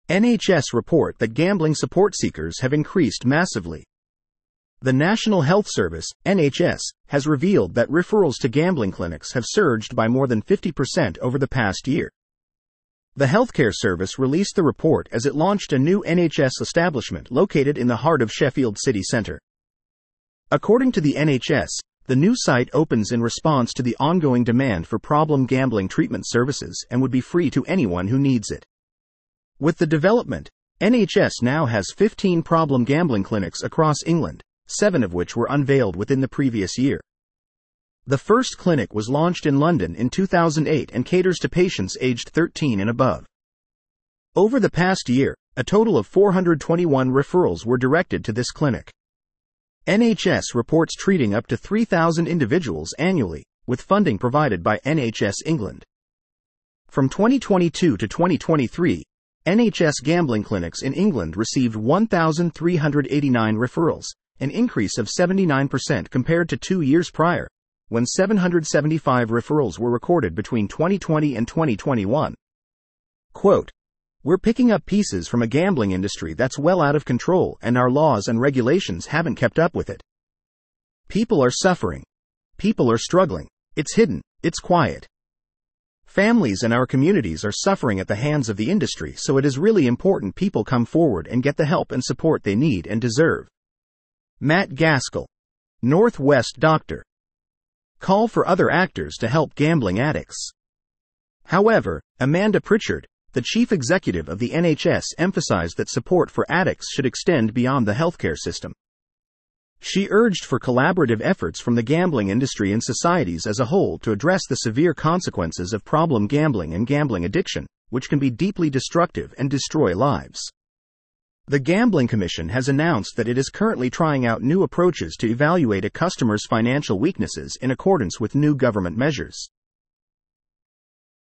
NHS report that gambling support seekers have increased massively. The National Health Service, NHS, has revealed that referrals to gambling clinics have surged by more than 50% over the past year. The healthcare service released the report as it launched a new NHS establishment located in the heart of Sheffield city centre. According to the NHS, the new site opens in response to the ongoing demand for problem gambling treatment services and would be free to anyone who needs it. With the development, NHS now has 15 problem gambling clinics across England, 7 of which were unveiled within the previous year. The first clinic was launched in London in 2008 and caters to patients aged 13 and above. Over the past year, a total of 421 referrals were directed to this clinic. NHS reports treating up to 3,000 individuals annually, with funding provided by NHS England. From 2022 to 2023, NHS gambling clinics in England received 1,389 referrals, an increase of 79% compared to 2 years prior, when 775 referrals were recorded between 2020 and 2021. Quote, "We're picking up pieces from a gambling industry that's well out of control and our laws and regulations haven't kept up with it. People are suffering. People are struggling. It's hidden, it's quiet. Families and our communities are suffering at the hands of the industry, so it is really important people come forward and get the help and support they need and deserve." Matt Gaskell, North West doctor. Call for other actors to help gambling addicts. However, Amanda Pritchard, the chief executive of the NHS, emphasized that support for addicts should extend beyond the healthcare system. She urged for collaborative efforts from the gambling industry and societies as a whole to address the severe consequences of problem gambling and gambling addiction, which can be deeply destructive and destroy lives. The Gambling Commission has announced that it is currently trying out new approaches to evaluate a customer's financial weaknesses in accordance with new government measures.